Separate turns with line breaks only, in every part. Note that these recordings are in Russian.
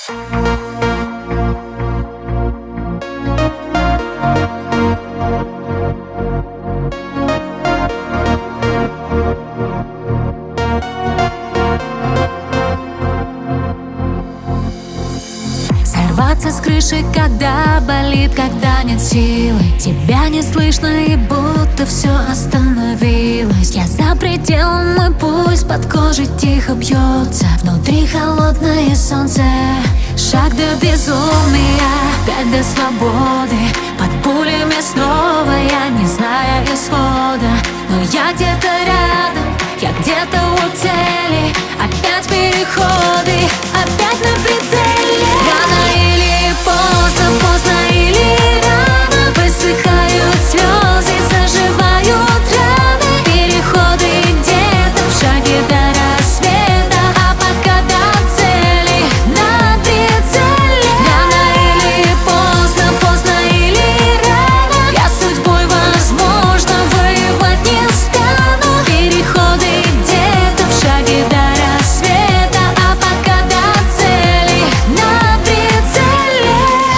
Сорваться с крыши, когда болит, когда нет силы. Тебя не слышно и будто все остановилось. Я за пределом, мой пульс под кожей тихо бьется. Внутри холодное солнце, шаг до безумия, опять до свободы. Под пулями снова я, не зная исхода. Но я где-то рядом, я где-то у цели. Опять переходы, опять на прицеле. Рано или поздно, поздно или рано высыхают слезы, заживают раны. Переходы где-то в шаге до рассвета, а пока до цели на прицеле. Рано или поздно, поздно или рано я судьбой, возможно, воевать не стану. Переходы где-то в шаге до рассвета, а пока до цели на прицеле.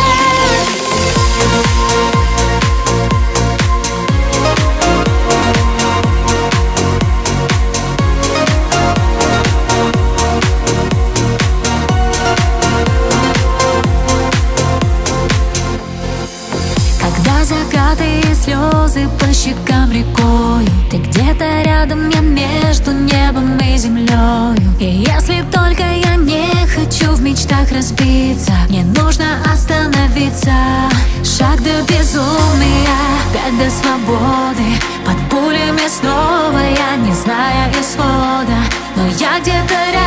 Когда закаты и слезы по щекам рекою, ты где-то рядом, я между небом и землею. И если только я не хочу в мечтах разбиться, мне нужно остановиться. Шаг до безумия, опять до свободы. Под пулями снова я, не зная исхода. Но я где-то рядом,